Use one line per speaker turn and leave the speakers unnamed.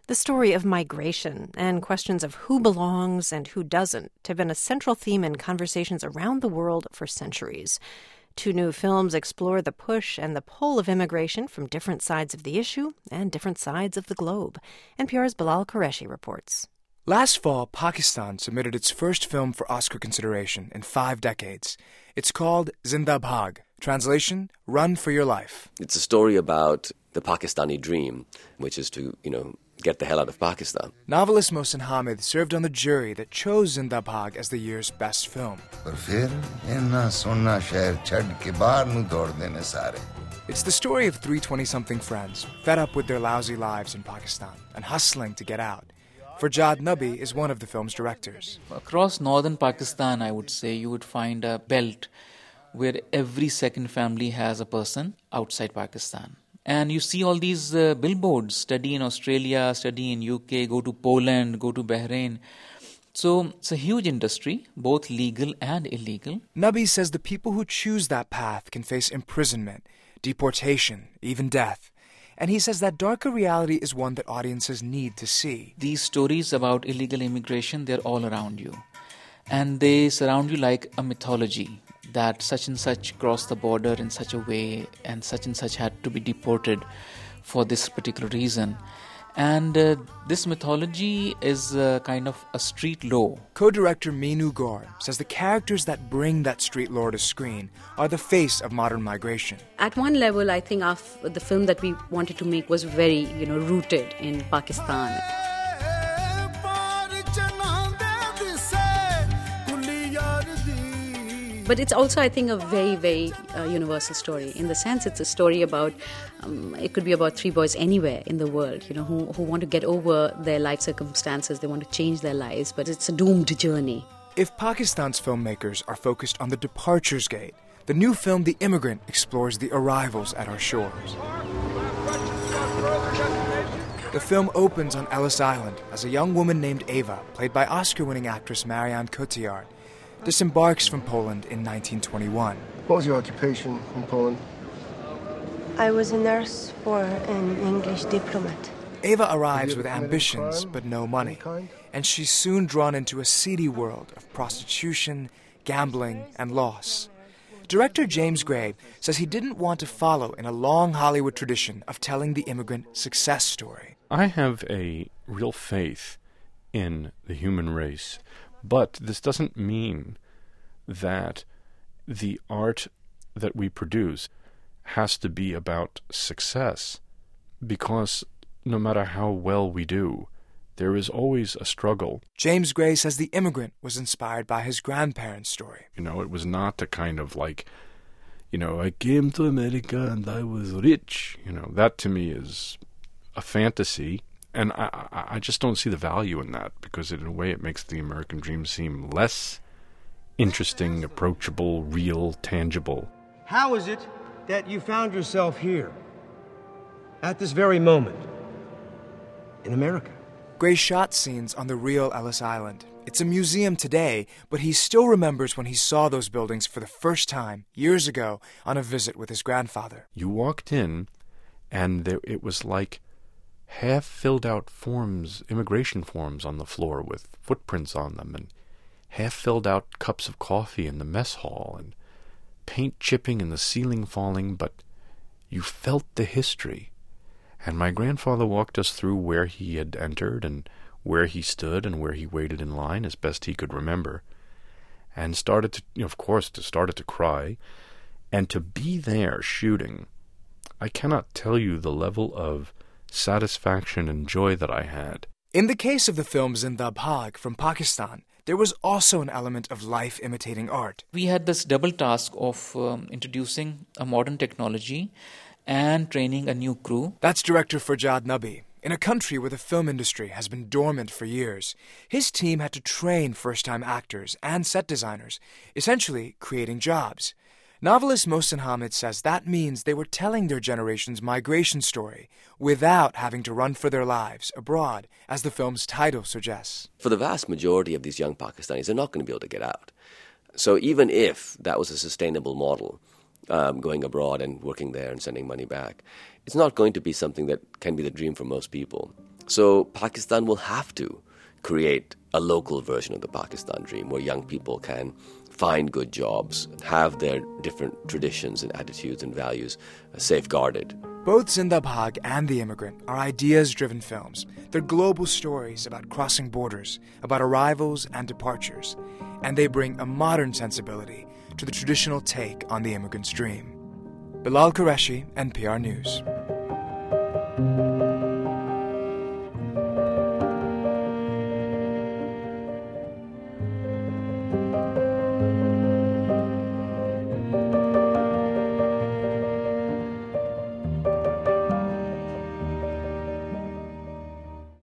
The story of migration and questions of who belongs and who doesn't have been a central theme in conversations around the world for centuries. Two new films explore the push and the pull of immigration from different sides of the issue and different sides of the globe. NPR's Bilal Qureshi reports.
Last fall, Pakistan submitted its first film for Oscar consideration in 5 decades. It's called Zinda Bhag. Translation, Run for Your Life.
It's a story about the Pakistani dream, which is to, get the hell out of Pakistan.
Novelist Mohsin Hamid served on the jury that chose Zinda Bhag as the year's best film. It's the story of 3 20-something friends, fed up with their lousy lives in Pakistan and hustling to get out. Farjad Nabi is one of the film's directors.
Across northern Pakistan, I would say, you would find a belt where every second family has a person outside Pakistan. And you see all these billboards, study in Australia, study in UK, go to Poland, go to Bahrain. So it's a huge industry, both legal and illegal.
Nabi says the people who choose that path can face imprisonment, deportation, even death. And he says that darker reality is one that audiences need to see.
These stories about illegal immigration, they're all around you. And they surround you like a mythology, that such and such crossed the border in such a way and such had to be deported for this particular reason. And this mythology is kind of a street law.
Co-director Meenu Gaur says the characters that bring that street lore to screen are the face of modern migration.
At one level, I think the film that we wanted to make was very, rooted in Pakistan. But it's also, I think, a very, very universal story. In the sense, it's a story about, it could be about 3 boys anywhere in the world, who want to get over their life circumstances. They want to change their lives, but it's a doomed journey.
If Pakistan's filmmakers are focused on the departures gate, the new film The Immigrant explores the arrivals at our shores. The film opens on Ellis Island as a young woman named Ava, played by Oscar-winning actress Marianne Cotillard, disembarks from Poland in 1921.
What was your occupation in Poland?
I was a nurse for an English diplomat.
Ava arrives with ambitions but no money, and she's soon drawn into a seedy world of prostitution, gambling, and loss. Director James Gray says he didn't want to follow in a long Hollywood tradition of telling the immigrant success story.
I have a real faith in the human race. But this doesn't mean that the art that we produce has to be about success, because no matter how well we do, there is always a struggle.
James Gray says The Immigrant was inspired by his grandparents' story.
It was not a kind of like, I came to America and I was rich. That to me is a fantasy. And I just don't see the value in that, because in a way it makes the American dream seem less interesting, approachable, real, tangible.
How is it that you found yourself here, at this very moment, in America?
Gray shot scenes on the real Ellis Island. It's a museum today, but he still remembers when he saw those buildings for the first time, years ago, on a visit with his grandfather.
You walked in, and it was like half-filled-out forms, immigration forms on the floor with footprints on them, and half-filled-out cups of coffee in the mess hall, and paint chipping and the ceiling falling, but you felt the history. And my grandfather walked us through where he had entered and where he stood and where he waited in line as best he could remember, and started to cry. And to be there shooting, I cannot tell you the level of satisfaction and joy that I had.
In the case of the film Zinda Bhag from Pakistan, there was also an element of life imitating art.
We had this double task of introducing a modern technology and training a new crew.
That's director Farjad Nabi. In a country where the film industry has been dormant for years, his team had to train first-time actors and set designers, essentially creating jobs. Novelist Mohsin Hamid says that means they were telling their generation's migration story without having to run for their lives abroad, as the film's title suggests.
For the vast majority of these young Pakistanis, they're not going to be able to get out. So even if that was a sustainable model, going abroad and working there and sending money back. It's not going to be something that can be the dream for most people. So Pakistan will have to create a local version of the Pakistan dream where young people can find good jobs, have their different traditions and attitudes and values safeguarded.
Both Zinda Bhag and The Immigrant are ideas-driven films. They're global stories about crossing borders, about arrivals and departures, and they bring a modern sensibility to the traditional take on the immigrant's dream. Bilal Qureshi, NPR News.